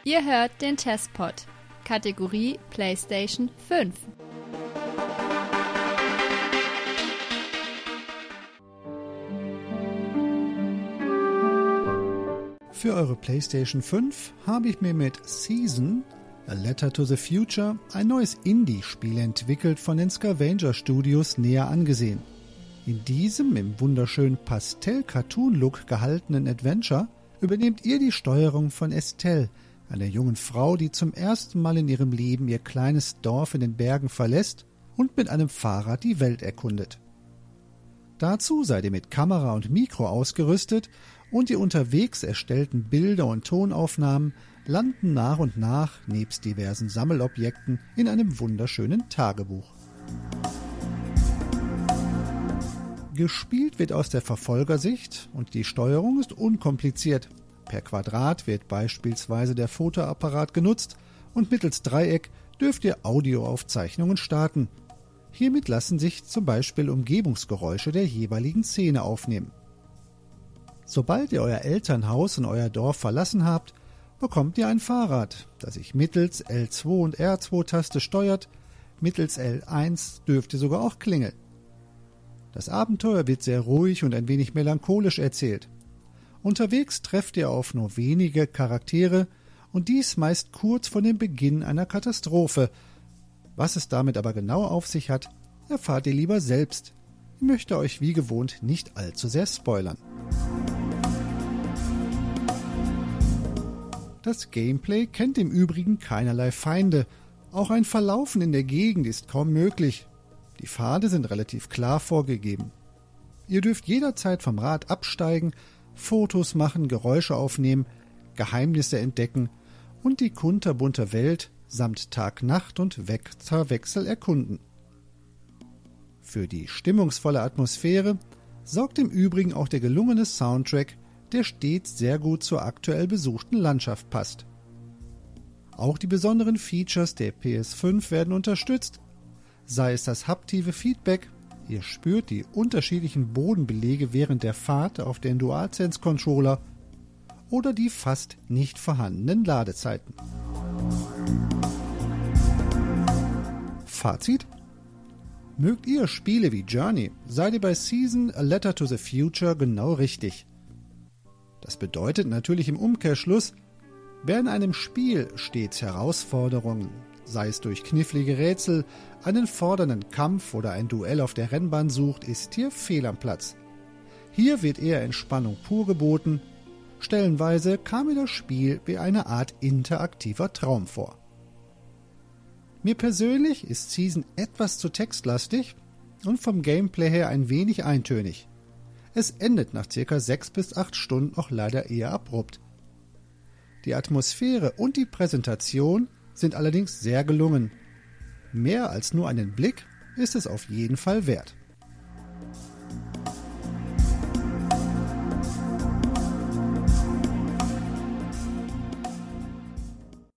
Ihr hört den Testpod, Kategorie PlayStation 5. Für eure PlayStation 5 habe ich mir mit Season, A Letter to the Future, ein neues Indie-Spiel entwickelt von den Scavenger Studios näher angesehen. In diesem im wunderschönen Pastell-Cartoon-Look gehaltenen Adventure übernehmt ihr die Steuerung von Estelle, einer jungen Frau, die zum ersten Mal in ihrem Leben ihr kleines Dorf in den Bergen verlässt und mit einem Fahrrad die Welt erkundet. Dazu seid ihr mit Kamera und Mikro ausgerüstet und die unterwegs erstellten Bilder und Tonaufnahmen landen nach und nach nebst diversen Sammelobjekten in einem wunderschönen Tagebuch. Gespielt wird aus der Verfolgersicht und die Steuerung ist unkompliziert. Per Quadrat wird beispielsweise der Fotoapparat genutzt und mittels Dreieck dürft ihr Audioaufzeichnungen starten. Hiermit lassen sich zum Beispiel Umgebungsgeräusche der jeweiligen Szene aufnehmen. Sobald ihr euer Elternhaus und euer Dorf verlassen habt, bekommt ihr ein Fahrrad, das sich mittels L2 und R2-Taste steuert. Mittels L1 dürft ihr sogar auch klingeln. Das Abenteuer wird sehr ruhig und ein wenig melancholisch erzählt. Unterwegs trefft ihr auf nur wenige Charaktere und dies meist kurz vor dem Beginn einer Katastrophe. Was es damit aber genau auf sich hat, erfahrt ihr lieber selbst. Ich möchte euch wie gewohnt nicht allzu sehr spoilern. Das Gameplay kennt im Übrigen keinerlei Feinde. Auch ein Verlaufen in der Gegend ist kaum möglich. Die Pfade sind relativ klar vorgegeben. Ihr dürft jederzeit vom Rad absteigen, Fotos machen, Geräusche aufnehmen, Geheimnisse entdecken und die kunterbunte Welt samt Tag-Nacht- und Wetterwechsel erkunden. Für die stimmungsvolle Atmosphäre sorgt im Übrigen auch der gelungene Soundtrack, der stets sehr gut zur aktuell besuchten Landschaft passt. Auch die besonderen Features der PS5 werden unterstützt, sei es das haptive Feedback, ihr spürt die unterschiedlichen Bodenbelege während der Fahrt auf den DualSense-Controller, oder die fast nicht vorhandenen Ladezeiten. Fazit: Mögt ihr Spiele wie Journey, seid ihr bei Season A Letter to the Future genau richtig. Das bedeutet natürlich im Umkehrschluss, wer in einem Spiel stets Herausforderungen, sei es durch knifflige Rätsel, einen fordernden Kampf oder ein Duell auf der Rennbahn sucht, ist hier fehl am Platz. Hier wird eher Entspannung pur geboten. Stellenweise kam mir das Spiel wie eine Art interaktiver Traum vor. Mir persönlich ist Season etwas zu textlastig und vom Gameplay her ein wenig eintönig. Es endet nach ca. 6 bis 8 Stunden auch leider eher abrupt. Die Atmosphäre und die Präsentation sind allerdings sehr gelungen. Mehr als nur einen Blick ist es auf jeden Fall wert.